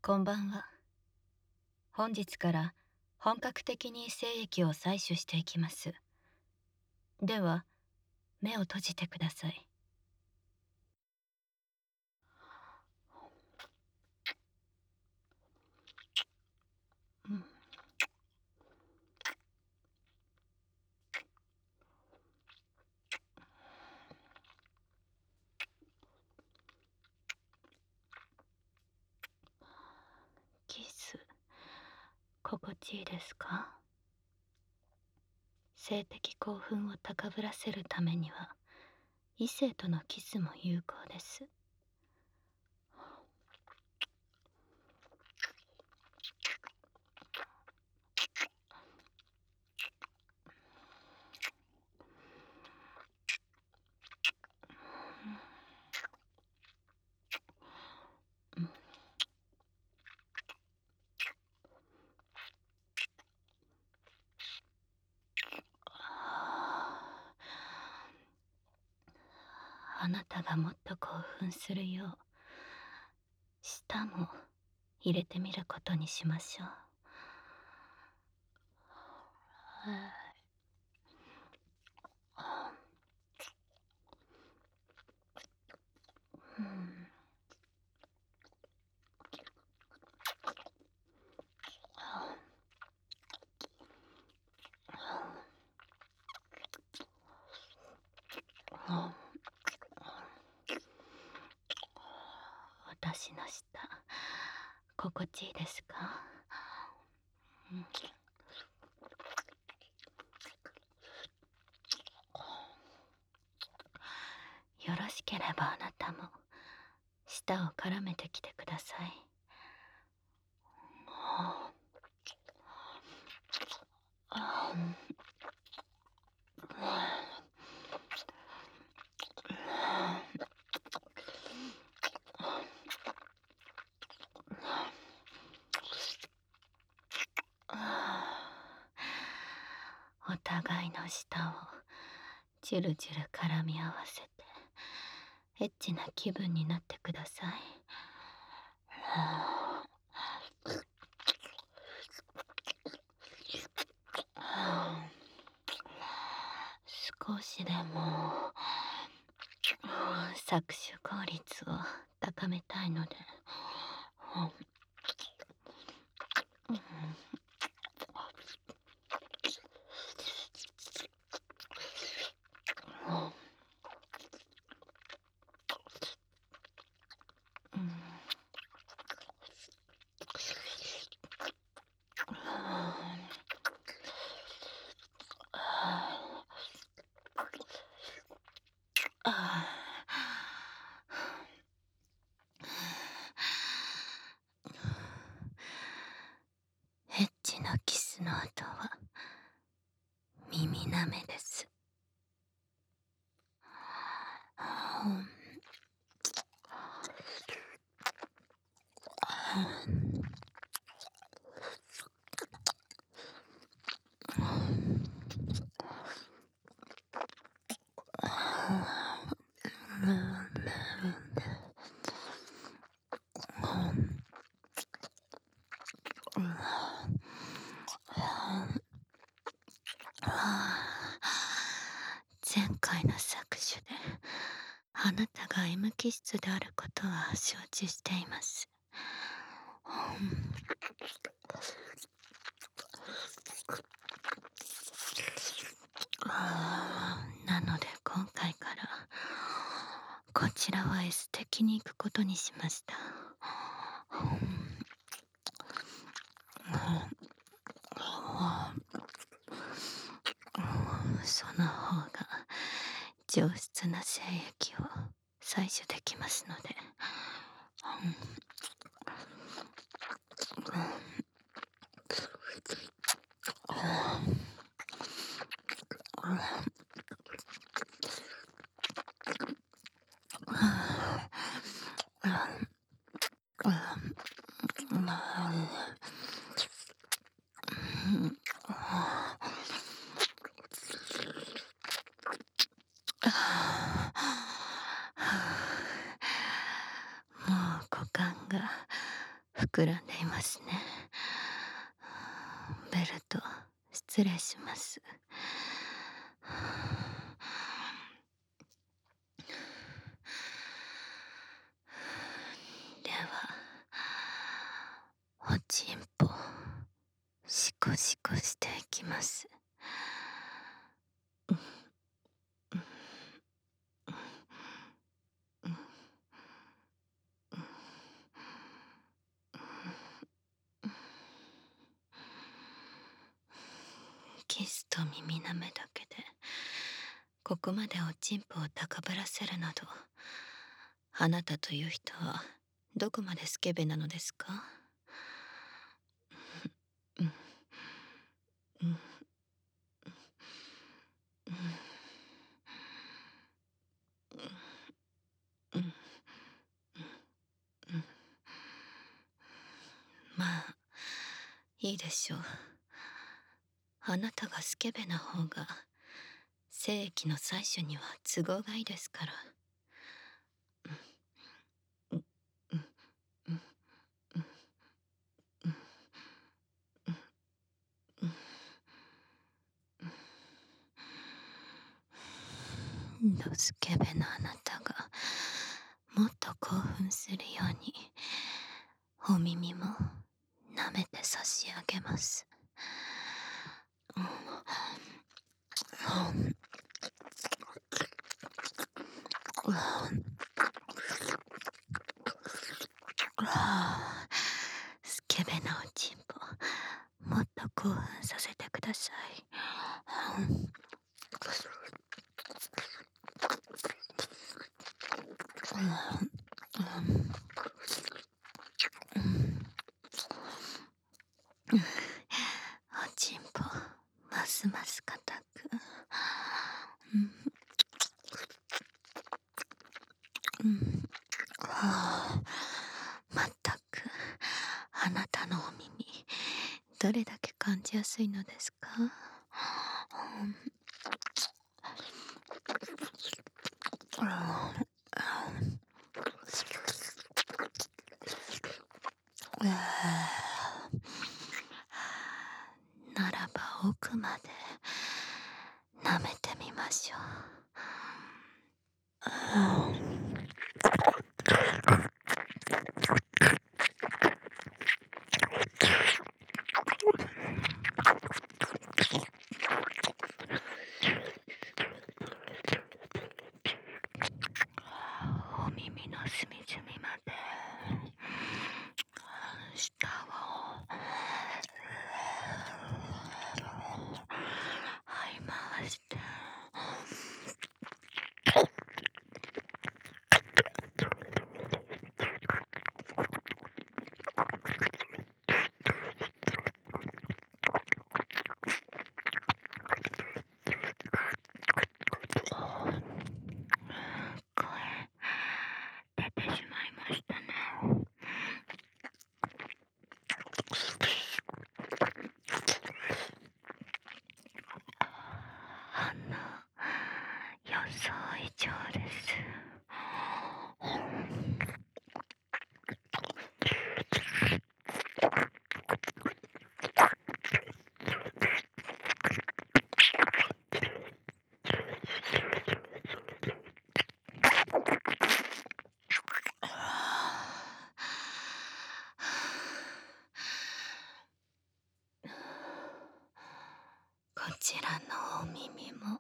こんばんは。本日から本格的に精液を採取していきます。では、目を閉じてください。うん、キス、心地いいですか？性的興奮を高ぶらせるためには、異性とのキスも有効です。うん、あなたがもっと興奮するよう、舌も入れてみることにしましょう。うん、私の舌、心地いいですか？うん、よろしければあなたも舌を絡めてきてください。お互いの舌をじゅるじゅる絡み合わせてエッチな気分になってください。少しでも搾取効率を高めたいので、エッチなキスの後は耳なめです。前回の搾取であなたが M 気質であることは承知しています。なので今回からこちらは S 的に行くことにしました。その方が上質な精液を採取できますので。もう股間が膨らんでいますね。ベルト、失礼します。では、おちんぽ、シコシコしていきます。キスと耳なめだけでここまでおちんぽを高ぶらせるなど、あなたという人はどこまでスケベなのですか？まあいいでしょう。あなたがスケベな方が精液の採取には都合がいいですから。ドスケベなあなたがもっと興奮するようにお耳も舐めて差し上げます。スケベなおちんぽ、もっと興奮させてください。おちんぽ、ますます固く。まったく、あなたのお耳、どれだけ感じやすいのですか？ならば奥まで舐めてみましょう。お耳の隅々まで舌をはい回して、声出てしまいましたね。予想以上です。こちらのお耳も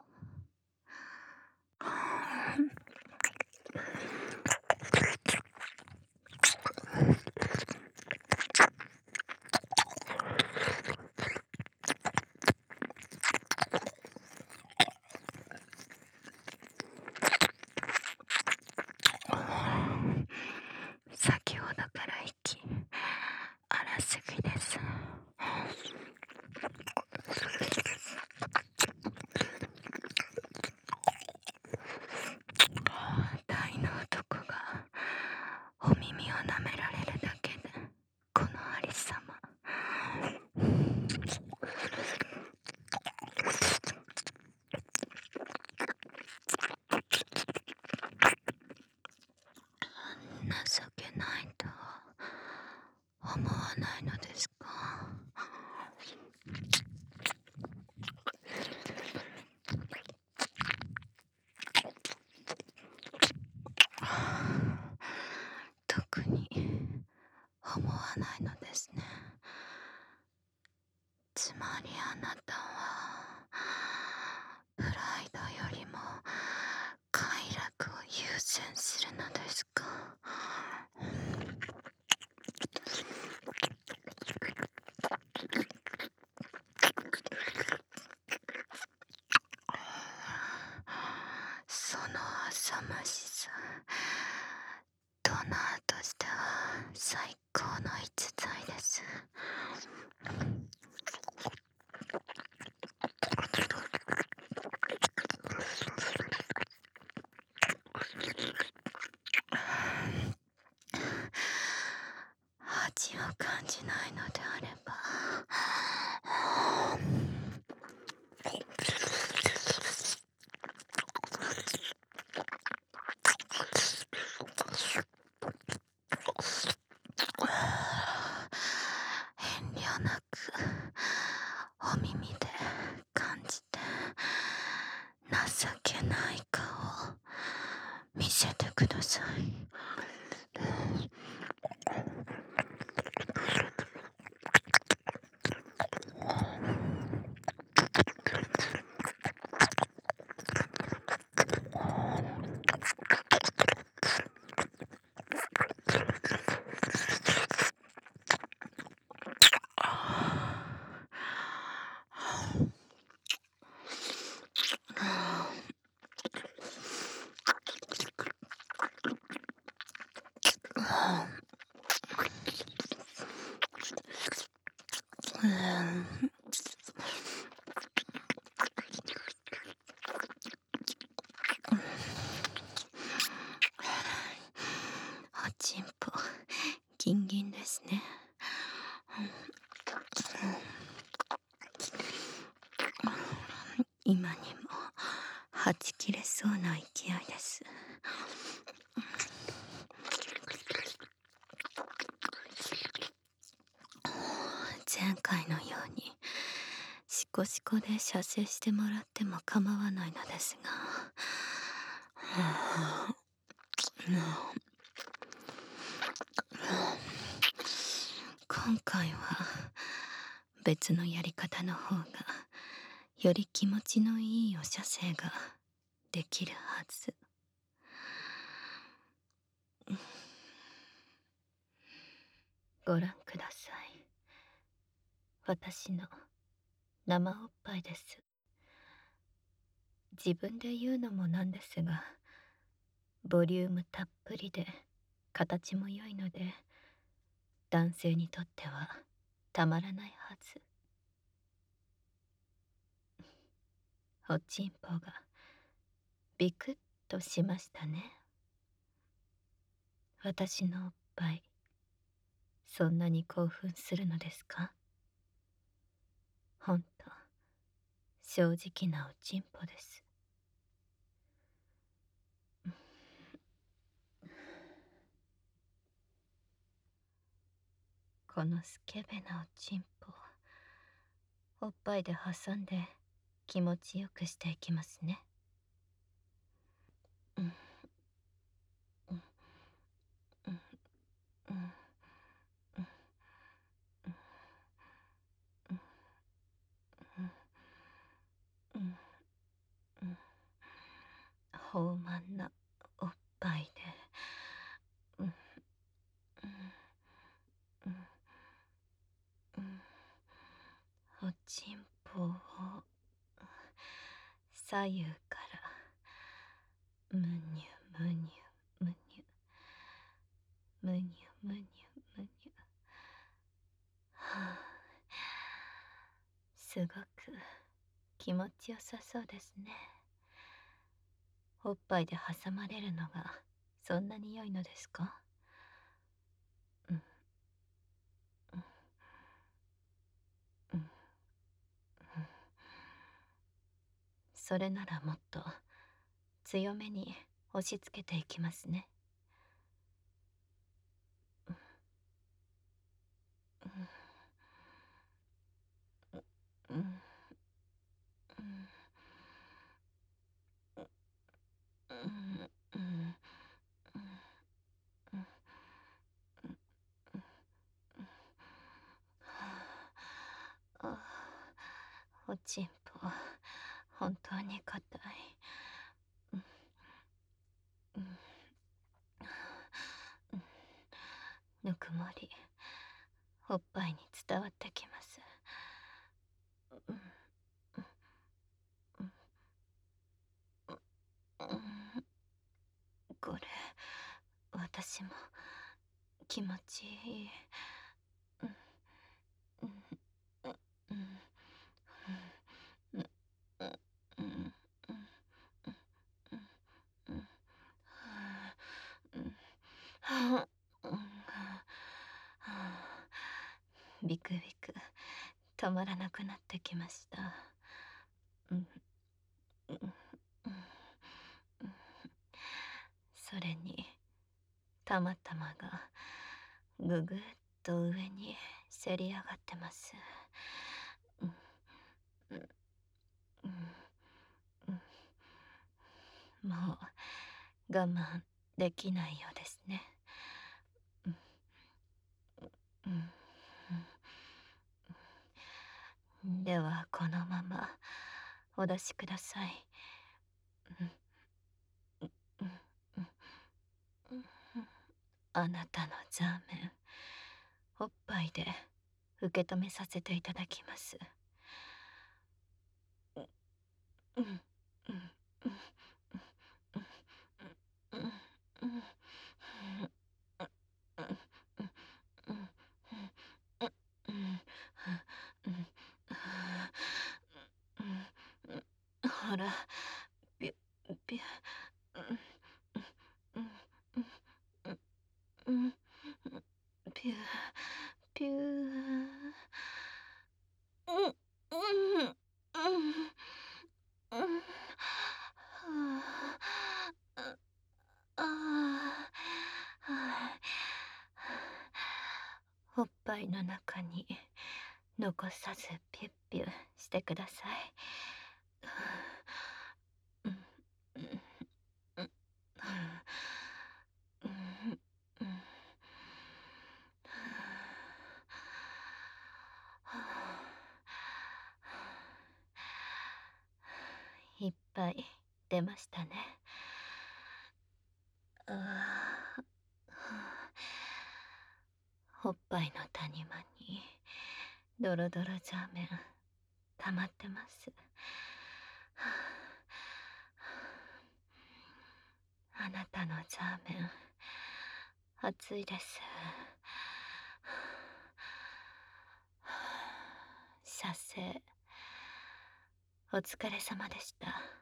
先ほどから息荒すぎです。 思わないのですか？特に思わないのですね。つまりあなたはプライドよりも快楽を優先するのですか？その浅ましさ、ドナーとしては最高の逸材です。味を感じないのであれば、遠慮なくお耳で感じて、情けない顔を見せてください。おちんぽギンギンですね。今にもはち切れそうな勢いです。前回のようにシコシコで射精してもらっても構わないのですが、今回は別のやり方の方がより気持ちのいいお射精ができるはず。ご覧ください。私の生おっぱいです。自分で言うのもなんですが、ボリュームたっぷりで形も良いので、男性にとってはたまらないはず。おちんぽがビクッとしましたね。私のおっぱい、そんなに興奮するのですか？ほんと正直なおちんぽです。このスケベなおちんぽ、おっぱいで挟んで気持ちよくしていきますね。うんうんうんうんうんうんうんうん豊満なおっぱいで、うんうんうんうんおちんぽを左右からむにゅむにゅむにゅむにゅむにゅむにゅ、はあ、すごく気持ちよさそうですね。おっぱいで挟まれるのがそんなに良いのですか？うんうんうんうん。それならもっと強めに押し付けていきますね。 おちんぽ本当に硬い。うんうんうんぬくもりおっぱいに伝わってきます。うんうんうんこれ私も気持ちいい。うんうんうんうんうんうんうんうんビクビク止まらなくなってきました。うんうんうんそれに玉々がぐぐっと上にせり上がってます。うんうんうんもう我慢できないようですね。うんうんうんではこのままお出しください。うんうんうんうんあなたのザーメンおっぱいで受け止めさせていただきます。うんうんうんうんうんうんほら、ぴゅ、ぴゅ、ぴゅ、ぴゅ、おっぱいの中に残さずピュッピュしてください。うんうんうんうんうんいっぱい出ましたね。あーおっぱいの谷間にドロドロザーメン溜まってます。あなたのザーメン熱いです。射精お疲れ様でした。